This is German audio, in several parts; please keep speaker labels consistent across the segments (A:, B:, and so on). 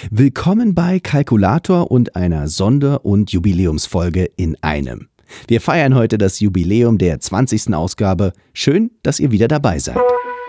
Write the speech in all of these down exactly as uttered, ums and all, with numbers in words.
A: Willkommen bei Kalkulator und einer Sonder- und Jubiläumsfolge in einem. Wir feiern heute das Jubiläum der zwanzigsten Ausgabe. Schön, dass ihr wieder dabei seid.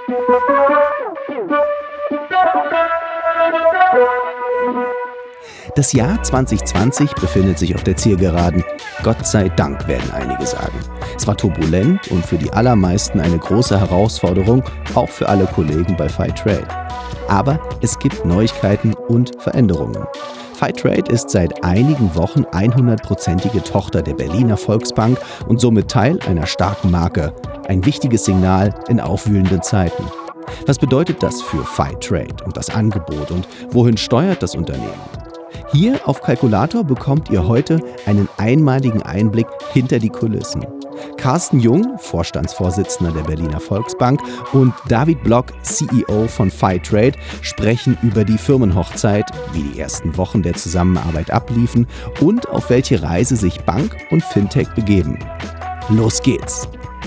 A: Das Jahr zwanzig zwanzig befindet sich auf der Zielgeraden. Gott sei Dank, werden einige sagen. Es war turbulent und für die allermeisten eine große Herausforderung, auch für alle Kollegen bei Fightrade. Aber es gibt Neuigkeiten und Veränderungen. Fightrade ist seit einigen Wochen hundertprozentige Tochter der Berliner Volksbank und somit Teil einer starken Marke. Ein wichtiges Signal in aufwühlenden Zeiten. Was bedeutet das für Fightrade und das Angebot und wohin steuert das Unternehmen? Hier auf Kalkulator bekommt ihr heute einen einmaligen Einblick hinter die Kulissen. Carsten Jung, Vorstandsvorsitzender der Berliner Volksbank, und David Block, C E O von Fightrade, sprechen über die Firmenhochzeit, wie die ersten Wochen der Zusammenarbeit abliefen und auf welche Reise sich Bank und Fintech begeben. Los geht's!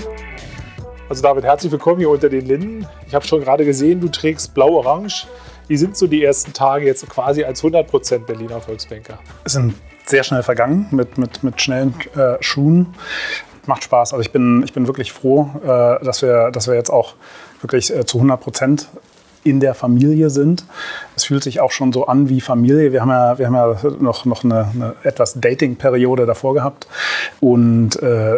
B: Also David, herzlich willkommen hier unter den Linden. Ich habe schon gerade gesehen, du trägst blau-orange. Wie sind so die ersten Tage jetzt quasi als hundert Prozent Berliner Volksbanker?
C: Es sind sehr schnell vergangen mit, mit, mit schnellen äh, Schuhen. Macht Spaß. Also ich bin, ich bin wirklich froh, äh, dass, wir, dass wir jetzt auch wirklich äh, zu hundert Prozent in der Familie sind. Es fühlt sich auch schon so an wie Familie. Wir haben ja, wir haben ja noch, noch eine, eine etwas Dating-Periode davor gehabt. Und äh,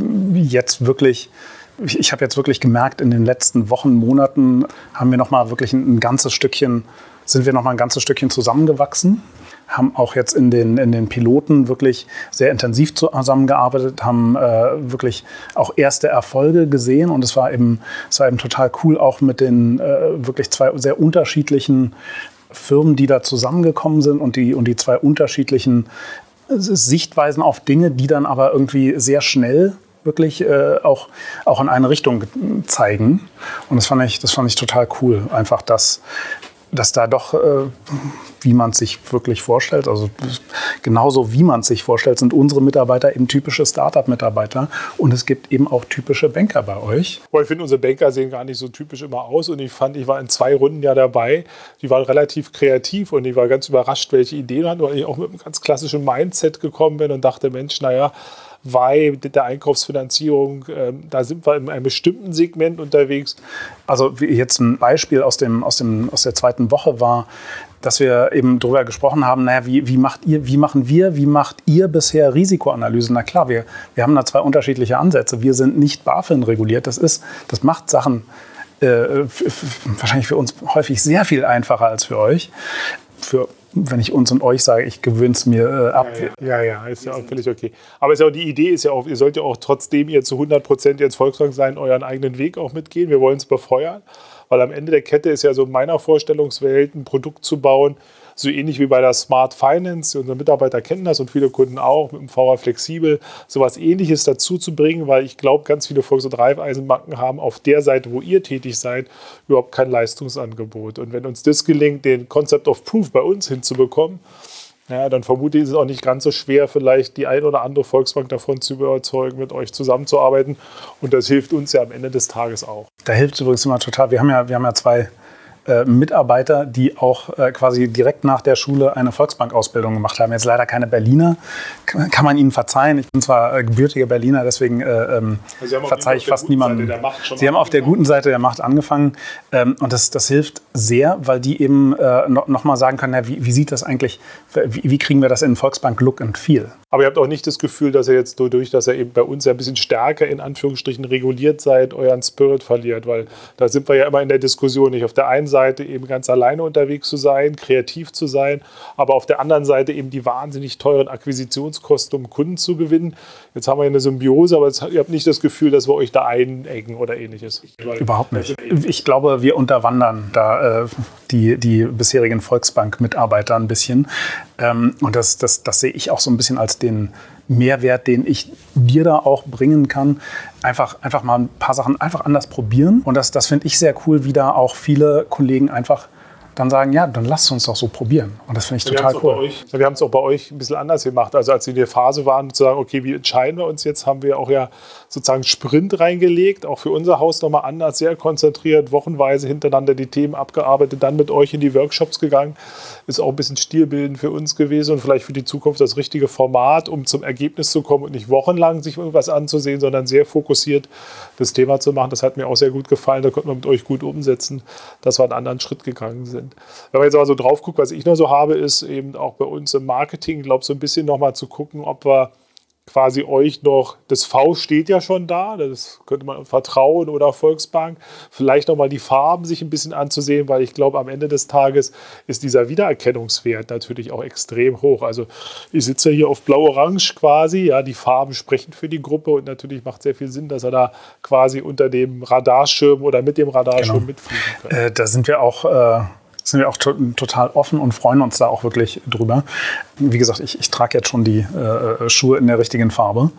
C: jetzt wirklich... Ich habe jetzt wirklich gemerkt, in den letzten Wochen, Monaten haben wir noch mal wirklich ein, ein ganzes Stückchen, sind wir noch mal ein ganzes Stückchen zusammengewachsen. Haben auch jetzt in den, in den Piloten wirklich sehr intensiv zusammengearbeitet, haben äh, wirklich auch erste Erfolge gesehen. Und es war eben, es war eben total cool, auch mit den äh, wirklich zwei sehr unterschiedlichen Firmen, die da zusammengekommen sind und die, und die zwei unterschiedlichen Sichtweisen auf Dinge, die dann aber irgendwie sehr schnell wirklich äh, auch, auch in eine Richtung zeigen. Und das fand ich, das fand ich total cool. Einfach, dass, dass da doch, äh, wie man es sich wirklich vorstellt, also genauso wie man es sich vorstellt, sind unsere Mitarbeiter eben typische Start-up-Mitarbeiter. Und es gibt eben auch typische Banker bei euch.
B: Ich finde, unsere Banker sehen gar nicht so typisch immer aus. Und ich fand, ich war in zwei Runden ja dabei. Die waren relativ kreativ und ich war ganz überrascht, welche Ideen hatten, weil ich auch mit einem ganz klassischen Mindset gekommen bin und dachte, Mensch, naja, weil mit der Einkaufsfinanzierung, äh, da sind wir in einem bestimmten Segment unterwegs.
C: Also jetzt ein Beispiel aus, dem, aus, dem, aus der zweiten Woche war, dass wir eben darüber gesprochen haben, naja, wie, wie, macht ihr, wie machen wir, wie macht ihr bisher Risikoanalysen? Na klar, wir, wir haben da zwei unterschiedliche Ansätze. Wir sind nicht BaFin reguliert. Das, ist, das macht Sachen äh, f- f- wahrscheinlich für uns häufig sehr viel einfacher als für euch. Für Wenn ich uns und euch sage, ich gewöhne es mir äh, ab.
B: Ja, ja, ja, ist ja auch völlig okay. Aber ist ja auch, die Idee ist ja auch, ihr sollt ja auch trotzdem ihr zu hundert Prozent jetzt Volksbank sein, euren eigenen Weg auch mitgehen. Wir wollen es befeuern, weil am Ende der Kette ist ja so in meiner Vorstellungswelt ein Produkt zu bauen, so ähnlich wie bei der Smart Finance. Unsere Mitarbeiter kennen das und viele Kunden auch, mit dem V A Flexibel, sowas Ähnliches dazu zu bringen, weil ich glaube, ganz viele Volks- und Raiffeisenbanken haben auf der Seite, wo ihr tätig seid, überhaupt kein Leistungsangebot. Und wenn uns das gelingt, den Concept of Proof bei uns hinzubekommen, ja, dann vermute ich, ist es auch nicht ganz so schwer, vielleicht die ein oder andere Volksbank davon zu überzeugen, mit euch zusammenzuarbeiten. Und das hilft uns ja am Ende des Tages auch.
C: Da hilft es übrigens immer total. Wir haben ja, wir haben ja zwei äh, Mitarbeiter, die auch äh, quasi direkt nach der Schule eine Volksbank-Ausbildung gemacht haben. Jetzt leider keine Berliner. Kann, kann man ihnen verzeihen. Ich bin zwar äh, gebürtiger Berliner, deswegen äh, ähm, also verzeihe ich fast niemandem. Sie haben auf der guten Seite der Macht angefangen. Ähm, und das, das hilft sehr, weil die eben äh, no, noch mal sagen können, ja, wie, wie sieht das eigentlich, wie, wie kriegen wir das in Volksbank Look and Feel?
B: Aber ihr habt auch nicht das Gefühl, dass ihr jetzt dadurch, dass ihr eben bei uns ja ein bisschen stärker in Anführungsstrichen reguliert seid, euren Spirit verliert, weil da sind wir ja immer in der Diskussion, nicht auf der einen Seite eben ganz alleine unterwegs zu sein, kreativ zu sein, aber auf der anderen Seite eben die wahnsinnig teuren Akquisitionskosten, um Kunden zu gewinnen. Jetzt haben wir ja eine Symbiose, aber jetzt, ihr habt nicht das Gefühl, dass wir euch da einengen oder ähnliches.
C: Überhaupt nicht. Ich glaube, wir unterwandern da äh, die, die bisherigen Volksbank-Mitarbeiter ein bisschen. Ähm, und das, das, das sehe ich auch so ein bisschen als den Mehrwert, den ich dir da auch bringen kann. Einfach, einfach mal ein paar Sachen einfach anders probieren. Und das, das finde ich sehr cool, wie da auch viele Kollegen einfach dann sagen, ja, dann lasst uns doch so probieren. Und das finde ich total
B: wir
C: cool.
B: Euch, wir haben es auch bei euch ein bisschen anders gemacht. Also als wir in der Phase waren, zu sagen, okay, wie entscheiden wir uns jetzt, haben wir auch ja sozusagen Sprint reingelegt, auch für unser Haus nochmal anders, sehr konzentriert, wochenweise hintereinander die Themen abgearbeitet, dann mit euch in die Workshops gegangen. Ist auch ein bisschen stilbildend für uns gewesen und vielleicht für die Zukunft das richtige Format, um zum Ergebnis zu kommen und nicht wochenlang sich irgendwas anzusehen, sondern sehr fokussiert das Thema zu machen. Das hat mir auch sehr gut gefallen, da konnten wir mit euch gut umsetzen, dass wir einen anderen Schritt gegangen sind. Wenn man jetzt aber so drauf guckt, was ich noch so habe, ist eben auch bei uns im Marketing, glaube ich, so ein bisschen nochmal zu gucken, ob wir quasi euch noch, das V steht ja schon da, das könnte man Vertrauen oder Volksbank, vielleicht nochmal die Farben sich ein bisschen anzusehen, weil ich glaube, am Ende des Tages ist dieser Wiedererkennungswert natürlich auch extrem hoch. Also ich sitze hier auf blau-orange quasi, ja, die Farben sprechen für die Gruppe und natürlich macht sehr viel Sinn, dass er da quasi unter dem Radarschirm oder mit dem Radarschirm genau. mitfliegen kann.
C: Äh, da sind wir auch... Äh sind wir auch to- total offen und freuen uns da auch wirklich drüber. Wie gesagt, ich, ich trage jetzt schon die äh, Schuhe in der richtigen Farbe.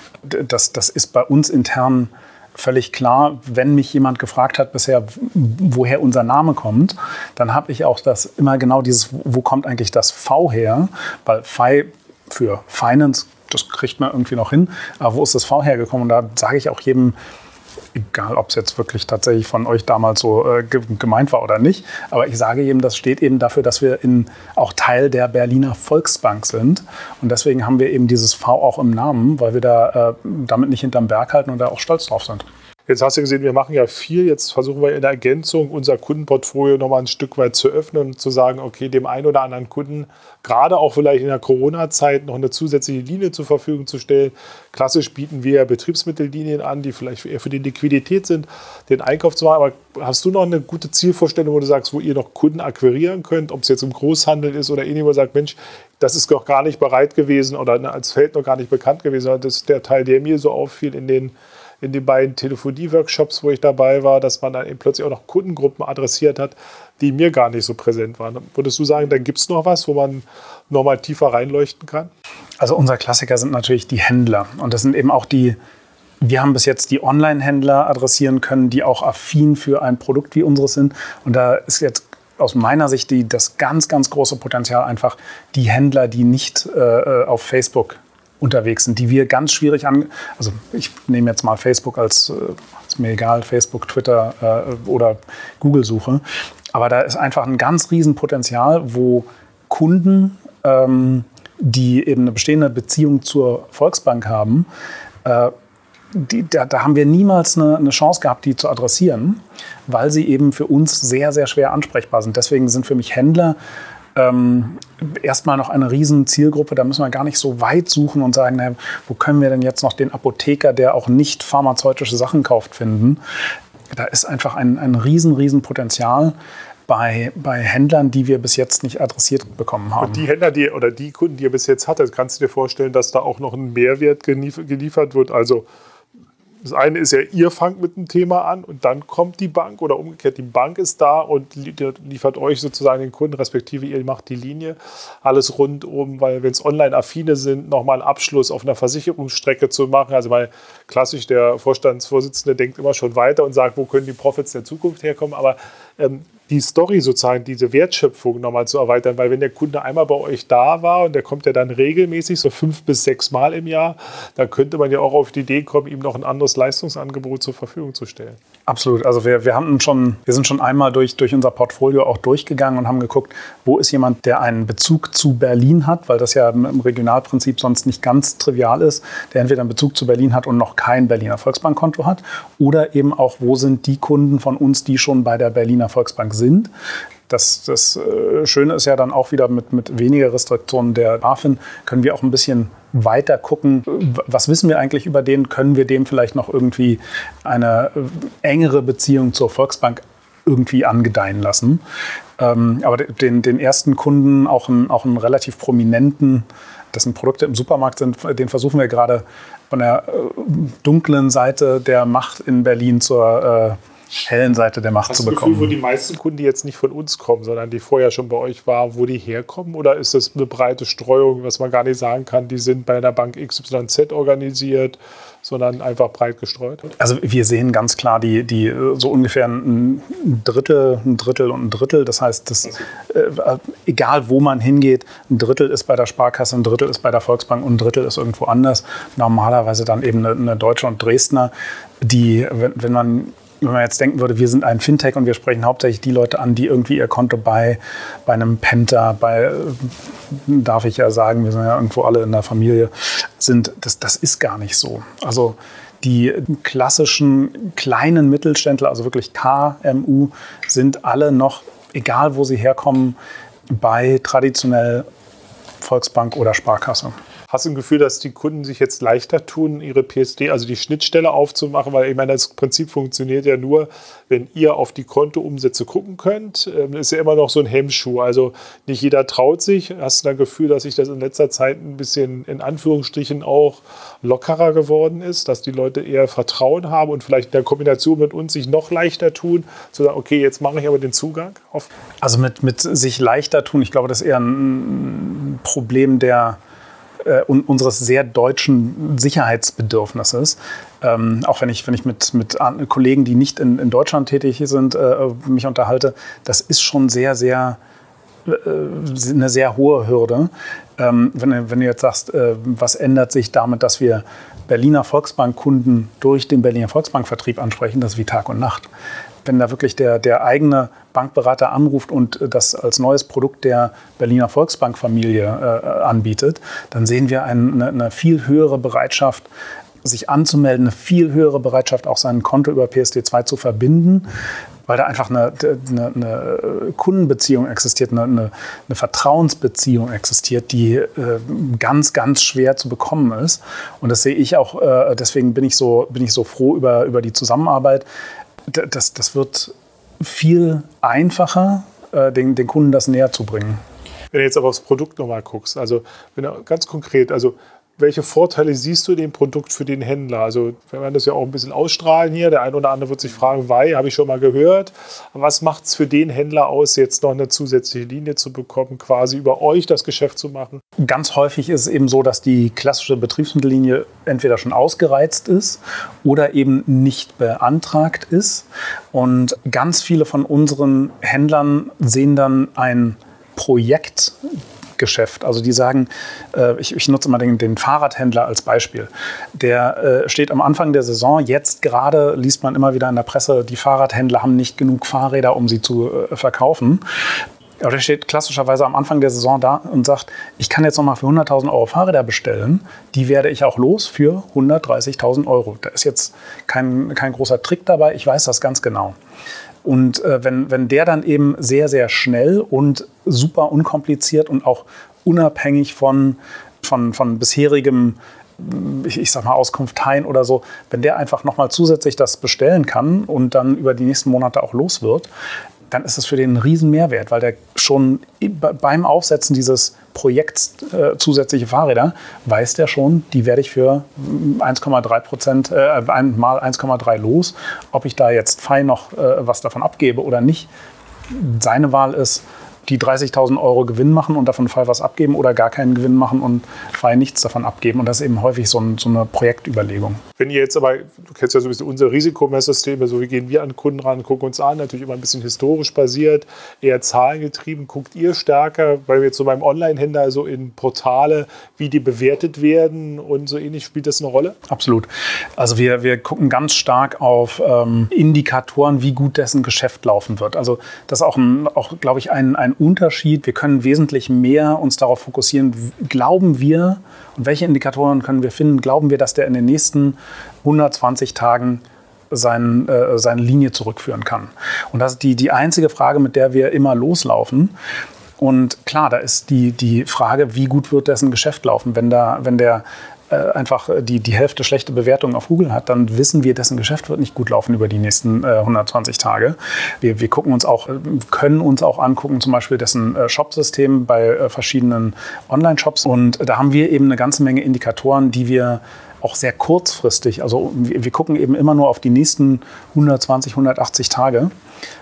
C: Das, das ist bei uns intern völlig klar. Wenn mich jemand gefragt hat bisher, woher unser Name kommt, dann habe ich auch das immer genau dieses, wo kommt eigentlich das V her? Weil F I für Finance, das kriegt man irgendwie noch hin. Aber wo ist das V hergekommen? Und da sage ich auch jedem, egal, ob es jetzt wirklich tatsächlich von euch damals so äh, gemeint war oder nicht. Aber ich sage eben, das steht eben dafür, dass wir in, auch Teil der Berliner Volksbank sind. Und deswegen haben wir eben dieses V auch im Namen, weil wir da äh, damit nicht hinterm Berg halten und da auch stolz drauf sind.
B: Jetzt hast du gesehen, wir machen ja viel. Jetzt versuchen wir in der Ergänzung unser Kundenportfolio nochmal ein Stück weit zu öffnen und zu sagen, okay, dem einen oder anderen Kunden, gerade auch vielleicht in der Corona-Zeit, noch eine zusätzliche Linie zur Verfügung zu stellen. Klassisch bieten wir Betriebsmittellinien an, die vielleicht eher für die Liquidität sind, den Einkauf zu machen. Aber hast du noch eine gute Zielvorstellung, wo du sagst, wo ihr noch Kunden akquirieren könnt, ob es jetzt im Großhandel ist oder ähnlich, wo sagt, Mensch, das ist doch gar nicht bereit gewesen oder als Feld noch gar nicht bekannt gewesen. Das ist der Teil, der mir so auffiel in den in den beiden Telefonie-Workshops, wo ich dabei war, dass man dann eben plötzlich auch noch Kundengruppen adressiert hat, die mir gar nicht so präsent waren. Würdest du sagen, da gibt es noch was, wo man nochmal tiefer reinleuchten kann?
C: Also unser Klassiker sind natürlich die Händler. Und das sind eben auch die, wir haben bis jetzt die Online-Händler adressieren können, die auch affin für ein Produkt wie unseres sind. Und da ist jetzt aus meiner Sicht die, das ganz, ganz große Potenzial einfach die Händler, die nicht äh, auf Facebook unterwegs sind, die wir ganz schwierig an, also ich nehme jetzt mal Facebook als, ist mir egal, Facebook, Twitter äh, oder Google-Suche, aber da ist einfach ein ganz riesen Potenzial, wo Kunden, ähm, die eben eine bestehende Beziehung zur Volksbank haben, äh, die, da, da haben wir niemals eine, eine Chance gehabt, die zu adressieren, weil sie eben für uns sehr, sehr schwer ansprechbar sind. Deswegen sind für mich Händler Ähm, erstmal noch eine riesen Zielgruppe, da müssen wir gar nicht so weit suchen und sagen, na, wo können wir denn jetzt noch den Apotheker, der auch nicht pharmazeutische Sachen kauft, finden. Da ist einfach ein, ein riesen, riesen Potenzial bei, bei Händlern, die wir bis jetzt nicht adressiert bekommen haben.
B: Und die Händler, die, oder die Kunden, die ihr bis jetzt hattet, kannst du dir vorstellen, dass da auch noch ein Mehrwert geliefert wird? Also das eine ist ja, ihr fangt mit dem Thema an und dann kommt die Bank oder umgekehrt, die Bank ist da und liefert euch sozusagen den Kunden, respektive ihr macht die Linie, alles rundum, weil wenn es Online-Affine sind, nochmal einen Abschluss auf einer Versicherungsstrecke zu machen, also weil klassisch der Vorstandsvorsitzende denkt immer schon weiter und sagt, wo können die Profits der Zukunft herkommen, aber ähm, die Story sozusagen, diese Wertschöpfung nochmal zu erweitern, weil wenn der Kunde einmal bei euch da war und der kommt ja dann regelmäßig, so fünf bis sechs Mal im Jahr, dann könnte man ja auch auf die Idee kommen, ihm noch ein anderes Leistungsangebot zur Verfügung zu stellen.
C: Absolut. Also wir, wir, haben schon, wir sind schon einmal durch, durch unser Portfolio auch durchgegangen und haben geguckt, wo ist jemand, der einen Bezug zu Berlin hat, weil das ja im Regionalprinzip sonst nicht ganz trivial ist, der entweder einen Bezug zu Berlin hat und noch kein Berliner Volksbankkonto hat oder eben auch, wo sind die Kunden von uns, die schon bei der Berliner Volksbank sind. Das, das äh, Schöne ist ja dann auch wieder mit, mit weniger Restriktionen der BaFin können wir auch ein bisschen weiter gucken, was wissen wir eigentlich über den, können wir dem vielleicht noch irgendwie eine engere Beziehung zur Volksbank irgendwie angedeihen lassen. Ähm, aber den, den ersten Kunden, auch einen, auch einen relativ prominenten, dessen Produkte im Supermarkt sind, den versuchen wir gerade von der äh, dunklen Seite der Macht in Berlin zur äh, hellen Seite der Macht
B: Hast
C: zu
B: du
C: bekommen.
B: Gefühl, wo die meisten Kunden, die jetzt nicht von uns kommen, sondern die vorher schon bei euch waren, wo die herkommen? Oder ist das eine breite Streuung, was man gar nicht sagen kann, die sind bei der Bank X Y Z organisiert, sondern einfach breit gestreut?
C: Also wir sehen ganz klar die, die so ungefähr ein Drittel, ein Drittel und ein Drittel. Das heißt, das, äh, egal wo man hingeht, ein Drittel ist bei der Sparkasse, ein Drittel ist bei der Volksbank und ein Drittel ist irgendwo anders. Normalerweise dann eben eine, eine Deutsche und Dresdner, die, wenn, wenn man Wenn man jetzt denken würde, wir sind ein Fintech und wir sprechen hauptsächlich die Leute an, die irgendwie ihr Konto bei, bei einem Penta, bei, darf ich ja sagen, wir sind ja irgendwo alle in der Familie, sind, das, das ist gar nicht so. Also die klassischen kleinen Mittelständler, also wirklich K M U, sind alle noch, egal wo sie herkommen, bei traditionell Volksbank oder Sparkasse.
B: Hast du ein Gefühl, dass die Kunden sich jetzt leichter tun, ihre P S D, also die Schnittstelle aufzumachen? Weil ich meine, das Prinzip funktioniert ja nur, wenn ihr auf die Kontoumsätze gucken könnt. Das ist ja immer noch so ein Hemmschuh. Also nicht jeder traut sich. Hast du ein Gefühl, dass sich das in letzter Zeit ein bisschen in Anführungsstrichen auch lockerer geworden ist, dass die Leute eher Vertrauen haben und vielleicht in der Kombination mit uns sich noch leichter tun, zu sagen, okay, jetzt mache ich aber den Zugang auf?
C: Also mit, mit sich leichter tun, ich glaube, das ist eher ein Problem der Äh, unseres sehr deutschen Sicherheitsbedürfnisses. Ähm, auch wenn ich, wenn ich mit, mit Kollegen, die nicht in, in Deutschland tätig sind, äh, mich unterhalte, das ist schon sehr, sehr äh, eine sehr hohe Hürde. Ähm, wenn, wenn du jetzt sagst, äh, was ändert sich damit, dass wir Berliner Volksbank-Kunden durch den Berliner Volksbank-Vertrieb ansprechen, das ist wie Tag und Nacht. Wenn da wirklich der, der eigene Bankberater anruft und das als neues Produkt der Berliner Volksbank-Familie äh, anbietet, dann sehen wir eine, eine viel höhere Bereitschaft, sich anzumelden, eine viel höhere Bereitschaft, auch sein Konto über P S D zwei zu verbinden, weil da einfach eine, eine, eine Kundenbeziehung existiert, eine, eine Vertrauensbeziehung existiert, die äh, ganz, ganz schwer zu bekommen ist. Und das sehe ich auch, äh, deswegen bin ich so, bin ich so froh über, über die Zusammenarbeit. Das, das wird viel einfacher, äh, den, den Kunden das näher zu bringen.
B: Wenn du jetzt aber aufs Produkt nochmal guckst, also wenn du ganz konkret, also welche Vorteile siehst du in dem Produkt für den Händler? Also wir werden das ja auch ein bisschen ausstrahlen hier. Der eine oder andere wird sich fragen, Wei, habe ich schon mal gehört. Aber was macht es für den Händler aus, jetzt noch eine zusätzliche Linie zu bekommen, quasi über euch das Geschäft zu machen?
C: Ganz häufig ist es eben so, dass die klassische Betriebsmittellinie entweder schon ausgereizt ist oder eben nicht beantragt ist. Und ganz viele von unseren Händlern sehen dann ein Projekt Geschäft. Also die sagen, äh, ich, ich nutze mal den, den Fahrradhändler als Beispiel. Der äh, steht am Anfang der Saison, jetzt gerade liest man immer wieder in der Presse, die Fahrradhändler haben nicht genug Fahrräder, um sie zu äh, verkaufen. Aber der steht klassischerweise am Anfang der Saison da und sagt, ich kann jetzt noch mal für hunderttausend Euro Fahrräder bestellen, die werde ich auch los für hundertdreißigtausend Euro. Da ist jetzt kein, kein großer Trick dabei, ich weiß das ganz genau. Und äh, wenn, wenn der dann eben sehr, sehr schnell und super unkompliziert und auch unabhängig von, von, von bisherigem, ich, ich sag mal, Auskunfteien oder so, wenn der einfach nochmal zusätzlich das bestellen kann und dann über die nächsten Monate auch los wird, dann ist es für den ein riesen Mehrwert, weil der schon beim Aufsetzen dieses Projekts äh, zusätzliche Fahrräder weiß der schon, die werde ich für eins Komma drei Prozent äh, mal eins Komma drei los. Ob ich da jetzt fein noch äh, was davon abgebe oder nicht, seine Wahl ist, die dreißigtausend Euro Gewinn machen und davon frei was abgeben oder gar keinen Gewinn machen und frei nichts davon abgeben. Und das ist eben häufig so, ein, so eine Projektüberlegung.
B: Wenn ihr jetzt aber, du kennst ja so ein bisschen unsere Risikomesssysteme, so wie gehen wir an Kunden ran, gucken uns an, natürlich immer ein bisschen historisch basiert, eher zahlengetrieben. Guckt ihr stärker, weil wir jetzt so beim Online-Händler so in Portale, wie die bewertet werden und so ähnlich, spielt das eine Rolle?
C: Absolut. Also wir, wir gucken ganz stark auf ähm, Indikatoren, wie gut dessen Geschäft laufen wird. Also das ist auch, ein, auch glaube ich, ein, ein Unterschied. Wir können wesentlich mehr uns darauf fokussieren, glauben wir, und welche Indikatoren können wir finden, glauben wir, dass der in den nächsten hundertzwanzig Tagen sein, äh, seine Linie zurückführen kann. Und das ist die, die einzige Frage, mit der wir immer loslaufen. Und klar, da ist die, die Frage, wie gut wird dessen Geschäft laufen. Wenn, da, wenn der äh, einfach die, die Hälfte schlechte Bewertungen auf Google hat, dann wissen wir, dessen Geschäft wird nicht gut laufen über die nächsten äh, hundertzwanzig Tage. Wir, wir gucken uns auch, können uns auch angucken, zum Beispiel dessen äh, Shopsystem bei äh, verschiedenen Online-Shops. Und da haben wir eben eine ganze Menge Indikatoren, die wir auch sehr kurzfristig. Also wir, wir gucken eben immer nur auf die nächsten hundertzwanzig, hundertachtzig Tage.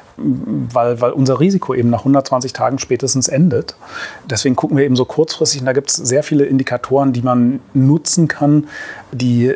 C: Weil, weil unser Risiko eben nach hundertzwanzig Tagen spätestens endet. Deswegen gucken wir eben so kurzfristig. Und da gibt es sehr viele Indikatoren, die man nutzen kann, die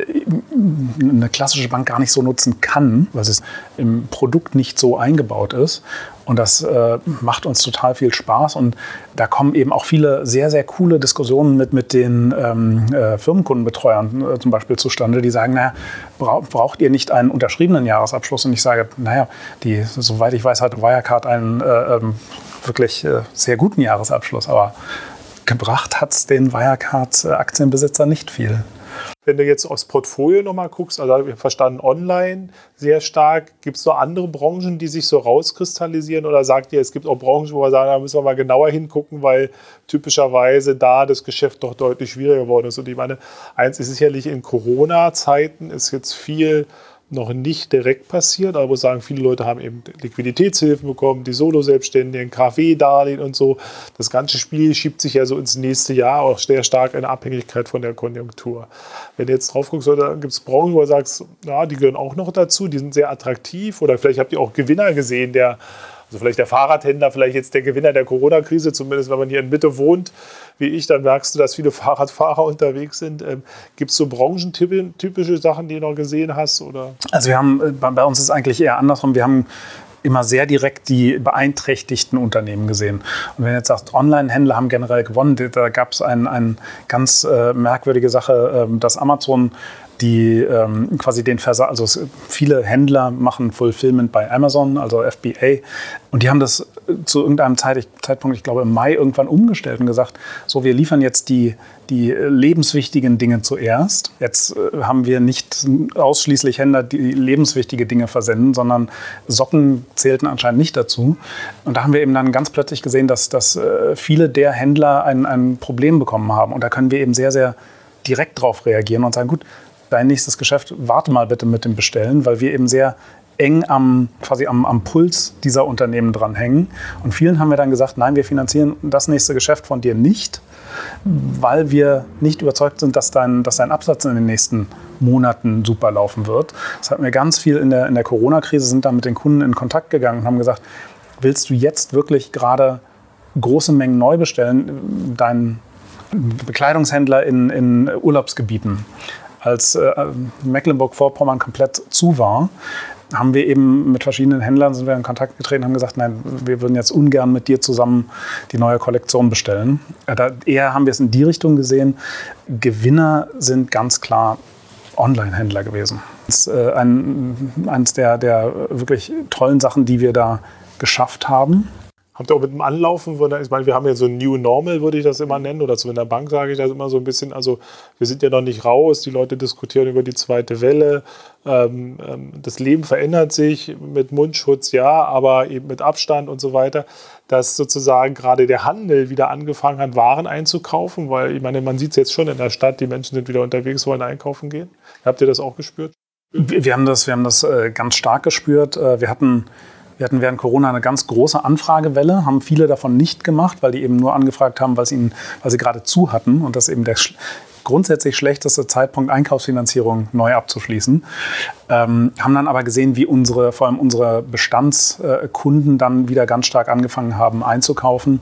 C: eine klassische Bank gar nicht so nutzen kann, weil es im Produkt nicht so eingebaut ist. Und das äh, macht uns total viel Spaß. Und da kommen eben auch viele sehr, sehr coole Diskussionen mit, mit den ähm, äh, Firmenkundenbetreuern äh, zum Beispiel zustande, die sagen, naja, bra- braucht ihr nicht einen unterschriebenen Jahresabschluss? Und ich sage, naja, die, soweit ich weiß, hat Wirecard einen äh, ähm, wirklich äh, sehr guten Jahresabschluss. Aber gebracht hat es den Wirecard-Aktienbesitzer nicht viel.
B: Wenn du jetzt aufs Portfolio nochmal guckst, also habe ich verstanden, online sehr stark. Gibt es noch andere Branchen, die sich so rauskristallisieren? Oder sagt ihr, es gibt auch Branchen, wo wir sagen, da müssen wir mal genauer hingucken, weil typischerweise da das Geschäft doch deutlich schwieriger geworden ist? Und ich meine, eins ist sicherlich in Corona-Zeiten ist jetzt viel noch nicht direkt passiert, aber ich muss sagen, viele Leute haben eben Liquiditätshilfen bekommen, die Solo-Selbstständigen, K fW-Darlehen und so. Das ganze Spiel schiebt sich ja so ins nächste Jahr, auch sehr stark in Abhängigkeit von der Konjunktur. Wenn du jetzt drauf guckst, dann gibt es Branchen, wo du sagst, ja, die gehören auch noch dazu, die sind sehr attraktiv, oder vielleicht habt ihr auch Gewinner gesehen, der also vielleicht der Fahrradhändler, vielleicht jetzt der Gewinner der Corona-Krise, zumindest wenn man hier in Mitte wohnt, wie ich, dann merkst du, dass viele Fahrradfahrer unterwegs sind. Ähm, Gibt es so branchentypische Sachen, die du noch gesehen hast? Oder?
C: Also wir haben, bei uns ist es eigentlich eher andersrum. Wir haben immer sehr direkt die beeinträchtigten Unternehmen gesehen. Und wenn du jetzt sagst, Online-Händler haben generell gewonnen, da gab es eine ein ganz äh, merkwürdige Sache, äh, dass Amazon die ähm, quasi den Versand, also es, viele Händler machen Fulfillment bei Amazon, also F B A, und die haben das zu irgendeinem Zeit, Zeitpunkt, ich glaube im Mai, irgendwann umgestellt und gesagt, so, wir liefern jetzt die, die lebenswichtigen Dinge zuerst. Jetzt äh, haben wir nicht ausschließlich Händler, die lebenswichtige Dinge versenden, sondern Socken zählten anscheinend nicht dazu. Und da haben wir eben dann ganz plötzlich gesehen, dass, dass äh, viele der Händler ein, ein Problem bekommen haben. Und da können wir eben sehr, sehr direkt drauf reagieren und sagen, gut, dein nächstes Geschäft, warte mal bitte mit dem Bestellen, weil wir eben sehr eng am, quasi am, am Puls dieser Unternehmen dranhängen. Und vielen haben wir dann gesagt, nein, wir finanzieren das nächste Geschäft von dir nicht, weil wir nicht überzeugt sind, dass dein, dass dein Absatz in den nächsten Monaten super laufen wird. Das hatten wir ganz viel in der, in der Corona-Krise, sind da mit den Kunden in Kontakt gegangen und haben gesagt, willst du jetzt wirklich gerade große Mengen neu bestellen, dein Bekleidungshändler in, in Urlaubsgebieten? Als äh, Mecklenburg-Vorpommern komplett zu war, haben wir eben mit verschiedenen Händlern sind wir in Kontakt getreten und haben gesagt, nein, wir würden jetzt ungern mit dir zusammen die neue Kollektion bestellen. Äh, da eher haben wir es in die Richtung gesehen. Gewinner sind ganz klar Online-Händler gewesen. Das ist äh, ein, eines der, der wirklich tollen Sachen, die wir da geschafft haben.
B: Habt ihr auch mit dem Anlaufen, von der, ich meine, wir haben ja so ein New Normal, würde ich das immer nennen, oder so in der Bank sage ich das immer so ein bisschen, also wir sind ja noch nicht raus, die Leute diskutieren über die zweite Welle, ähm, das Leben verändert sich mit Mundschutz, ja, aber eben mit Abstand und so weiter, dass sozusagen gerade der Handel wieder angefangen hat, Waren einzukaufen, weil ich meine, man sieht es jetzt schon in der Stadt, die Menschen sind wieder unterwegs, wollen einkaufen gehen. Habt ihr das auch gespürt?
C: Wir haben das, wir haben das äh, ganz stark gespürt. Äh, wir hatten Wir hatten während Corona eine ganz große Anfragewelle, haben viele davon nicht gemacht, weil die eben nur angefragt haben, weil sie, ihnen, weil sie gerade zu hatten und das eben der sch- grundsätzlich schlechteste Zeitpunkt, Einkaufsfinanzierung neu abzuschließen. Ähm, haben dann aber gesehen, wie unsere, vor allem unsere Bestandskunden dann wieder ganz stark angefangen haben einzukaufen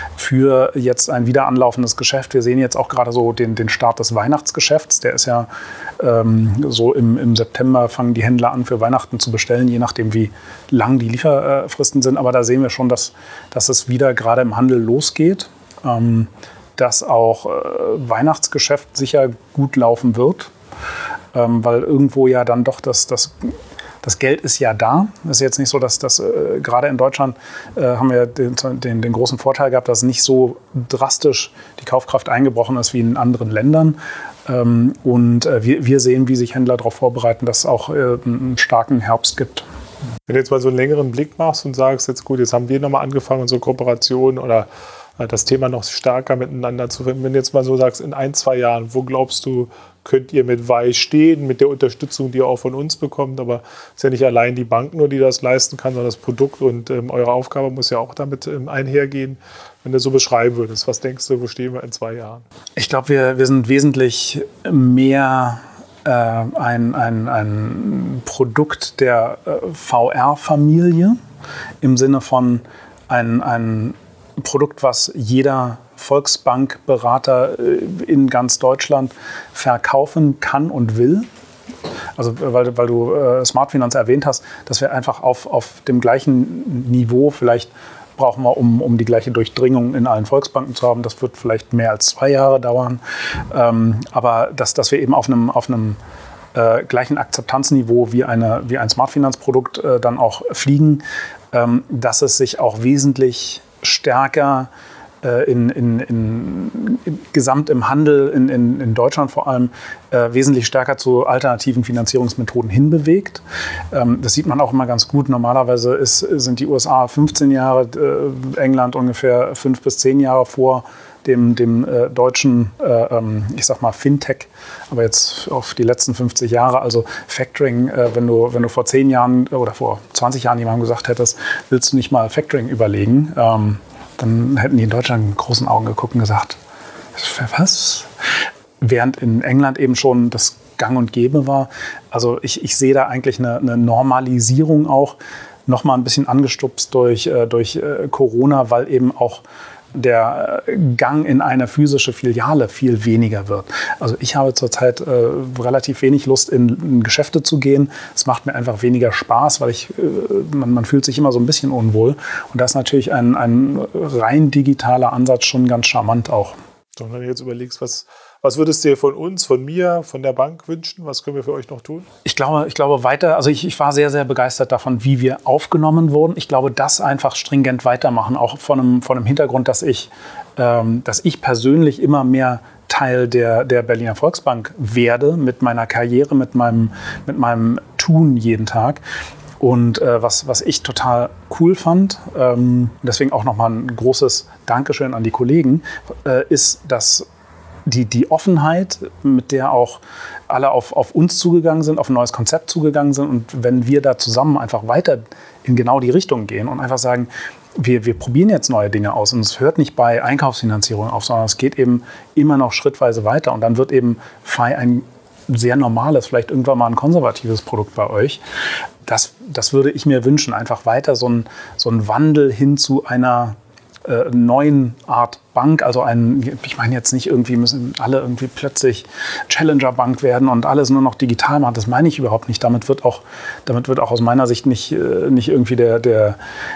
C: für jetzt ein wieder anlaufendes Geschäft. Wir sehen jetzt auch gerade so den, den Start des Weihnachtsgeschäfts. Der ist ja ähm, so im, im September fangen die Händler an, für Weihnachten zu bestellen, je nachdem, wie lang die Lieferfristen sind. Aber da sehen wir schon, dass, dass es wieder gerade im Handel losgeht. Ähm, dass auch äh, Weihnachtsgeschäft sicher gut laufen wird, ähm, weil irgendwo ja dann doch das, das, das Geld ist ja da. Es ist jetzt nicht so, dass das äh, gerade in Deutschland äh, haben wir den, den, den großen Vorteil gehabt, dass nicht so drastisch die Kaufkraft eingebrochen ist wie in anderen Ländern. Ähm, und äh, wir, wir sehen, wie sich Händler darauf vorbereiten, dass es auch äh, einen starken Herbst gibt.
B: Wenn du jetzt mal so einen längeren Blick machst und sagst, jetzt gut, jetzt haben wir nochmal angefangen, unsere Kooperation oder das Thema noch stärker miteinander zu finden. Wenn du jetzt mal so sagst, in ein, zwei Jahren, wo glaubst du, könnt ihr mit Weih stehen, mit der Unterstützung, die ihr auch von uns bekommt? Aber es ist ja nicht allein die Bank nur, die das leisten kann, sondern das Produkt und ähm, eure Aufgabe muss ja auch damit ähm, einhergehen. Wenn du so beschreiben würdest, was denkst du, wo stehen wir in zwei Jahren?
C: Ich glaube, wir, wir sind wesentlich mehr äh, ein, ein, ein Produkt der äh, V R-Familie im Sinne von ein, ein Produkt, was jeder Volksbankberater äh, in ganz Deutschland verkaufen kann und will. Also weil, weil du äh, Smart Finanz erwähnt hast, dass wir einfach auf, auf dem gleichen Niveau, vielleicht brauchen wir, um, um die gleiche Durchdringung in allen Volksbanken zu haben, das wird vielleicht mehr als zwei Jahre dauern, ähm, aber dass, dass wir eben auf einem, auf einem äh, gleichen Akzeptanzniveau wie, eine, wie ein Smart Finanz-Produkt äh, dann auch fliegen, ähm, dass es sich auch wesentlich stärker In, in, in, in, gesamt im Handel, in, in, in Deutschland vor allem, äh, wesentlich stärker zu alternativen Finanzierungsmethoden hinbewegt. Ähm, das sieht man auch immer ganz gut. Normalerweise ist, sind die U S A fünfzehn Jahre, äh, England ungefähr fünf bis zehn Jahre vor dem, dem äh, deutschen, äh, ich sag mal, Fintech, aber jetzt auf die letzten fünfzig Jahre. Also Factoring, äh, wenn du, wenn du vor zehn Jahren oder vor zwanzig Jahren jemandem gesagt hättest, willst du nicht mal Factoring überlegen, ähm, dann hätten die in Deutschland mit großen Augen geguckt und gesagt, was? Während in England eben schon das Gang und Gäbe war. Also ich, ich sehe da eigentlich eine, eine Normalisierung auch, noch mal ein bisschen angestupst durch, durch Corona, weil eben auch der Gang in eine physische Filiale viel weniger wird. Also ich habe zurzeit äh, relativ wenig Lust, in, in Geschäfte zu gehen. Es macht mir einfach weniger Spaß, weil ich, äh, man, man fühlt sich immer so ein bisschen unwohl. Und da ist natürlich ein, ein rein digitaler Ansatz schon ganz charmant auch.
B: Und wenn du jetzt überlegst, was, was würdest du dir von uns, von mir, von der Bank wünschen? Was können wir für euch noch tun?
C: Ich glaube, ich glaube weiter, also ich, ich war sehr, sehr begeistert davon, wie wir aufgenommen wurden. Ich glaube, das einfach stringent weitermachen, auch von einem, von einem Hintergrund, dass ich, ähm, dass ich persönlich immer mehr Teil der, der Berliner Volksbank werde, mit meiner Karriere, mit meinem, mit meinem Tun jeden Tag. Und äh, was, was ich total cool fand, ähm, deswegen auch nochmal ein großes Dankeschön an die Kollegen, äh, ist, dass die, die Offenheit, mit der auch alle auf, auf uns zugegangen sind, auf ein neues Konzept zugegangen sind. Und wenn wir da zusammen einfach weiter in genau die Richtung gehen und einfach sagen, wir, wir probieren jetzt neue Dinge aus und es hört nicht bei Einkaufsfinanzierung auf, sondern es geht eben immer noch schrittweise weiter. Und dann wird eben F I ein sehr normales, vielleicht irgendwann mal ein konservatives Produkt bei euch. Das, das würde ich mir wünschen, einfach weiter so ein, so ein Wandel hin zu einer äh, neuen Art Bank. Also ein, ich meine jetzt nicht irgendwie müssen alle irgendwie plötzlich Challenger-Bank werden und alles nur noch digital machen. Das meine ich überhaupt nicht. Damit wird auch, damit wird auch aus meiner Sicht nicht, äh, nicht irgendwie der, der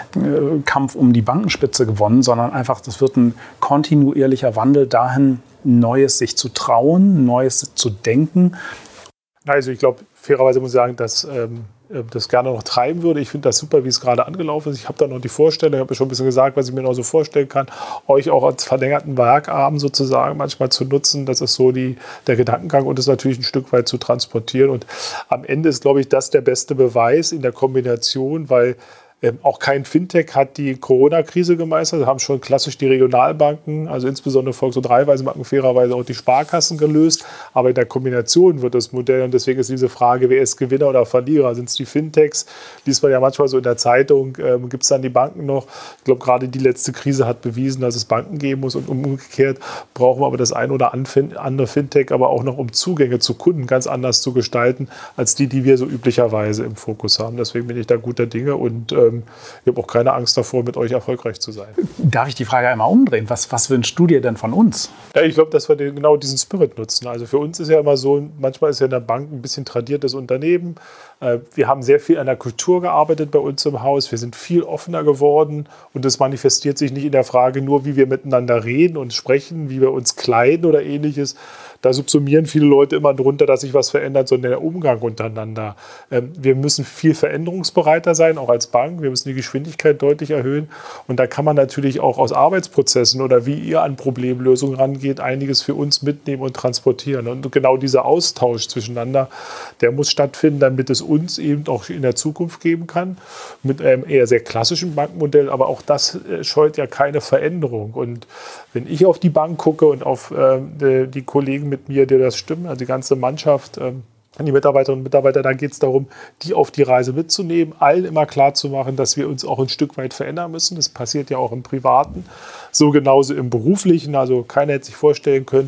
C: äh, Kampf um die Bankenspitze gewonnen, sondern einfach, das wird ein kontinuierlicher Wandel dahin, Neues sich zu trauen, Neues zu denken.
B: Also ich glaube, fairerweise muss ich sagen, dass ähm, das gerne noch treiben würde. Ich finde das super, wie es gerade angelaufen ist. Ich habe da noch die Vorstellung, ich habe ja schon ein bisschen gesagt, was ich mir noch so vorstellen kann, euch auch als verlängerten Werkarm sozusagen manchmal zu nutzen. Das ist so die, der Gedankengang und das natürlich ein Stück weit zu transportieren. Und am Ende ist, glaube ich, das der beste Beweis in der Kombination, weil Ähm, auch kein Fintech hat die Corona-Krise gemeistert. Wir haben schon klassisch die Regionalbanken, also insbesondere Volks- und Raiffeisenbanken, fairerweise auch die Sparkassen gelöst. Aber in der Kombination wird das Modell, und deswegen ist diese Frage, wer ist Gewinner oder Verlierer? Sind es die Fintechs? Liest man ja manchmal so in der Zeitung, ähm, gibt es dann die Banken noch? Ich glaube, gerade die letzte Krise hat bewiesen, dass es Banken geben muss. Und umgekehrt brauchen wir aber das ein oder andere Fintech, aber auch noch, um Zugänge zu Kunden ganz anders zu gestalten, als die, die wir so üblicherweise im Fokus haben. Deswegen bin ich da guter Dinge und ähm, ich habe auch keine Angst davor, mit euch erfolgreich zu sein.
C: Darf ich die Frage einmal umdrehen? Was, was wünschst du dir denn von uns?
B: Ja, ich glaube, dass wir den, genau diesen Spirit nutzen. Also für uns ist ja immer so, manchmal ist ja in der Bank ein bisschen tradiertes Unternehmen. Wir haben sehr viel an der Kultur gearbeitet bei uns im Haus. Wir sind viel offener geworden und das manifestiert sich nicht in der Frage nur, wie wir miteinander reden und sprechen, wie wir uns kleiden oder ähnliches. Da subsumieren viele Leute immer drunter, dass sich was verändert, sondern der Umgang untereinander. Wir müssen viel veränderungsbereiter sein, auch als Bank. Wir müssen die Geschwindigkeit deutlich erhöhen. Und da kann man natürlich auch aus Arbeitsprozessen oder wie ihr an Problemlösungen rangeht, einiges für uns mitnehmen und transportieren. Und genau dieser Austausch zwischeneinander, der muss stattfinden, damit es uns eben auch in der Zukunft geben kann. Mit einem eher sehr klassischen Bankmodell. Aber auch das scheut ja keine Veränderung. Und wenn ich auf die Bank gucke und auf äh, die Kollegen mit mir, die das stimmen, also die ganze Mannschaft, äh, die Mitarbeiterinnen und Mitarbeiter, da geht es darum, die auf die Reise mitzunehmen, allen immer klar zu machen, dass wir uns auch ein Stück weit verändern müssen. Das passiert ja auch im Privaten, so genauso im Beruflichen. Also keiner hätte sich vorstellen können,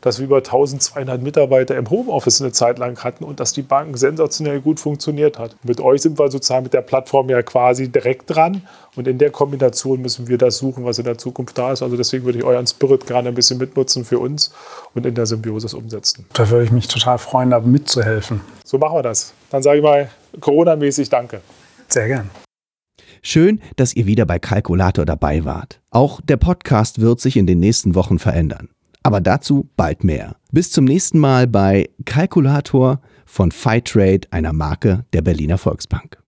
B: dass wir über eintausendzweihundert Mitarbeiter im Homeoffice eine Zeit lang hatten und dass die Bank sensationell gut funktioniert hat. Mit euch sind wir sozusagen mit der Plattform ja quasi direkt dran und in der Kombination müssen wir das suchen, was in der Zukunft da ist. Also deswegen würde ich euren Spirit gerne ein bisschen mitnutzen für uns und in der Symbiosis umsetzen.
C: Da würde ich mich total freuen, da mitzuhelfen.
B: So machen wir das. Dann sage ich mal Corona-mäßig danke.
C: Sehr gern.
A: Schön, dass ihr wieder bei Kalkulator dabei wart. Auch der Podcast wird sich in den nächsten Wochen verändern. Aber dazu bald mehr. Bis zum nächsten Mal bei Kalkulator von Fightrate, einer Marke der Berliner Volksbank.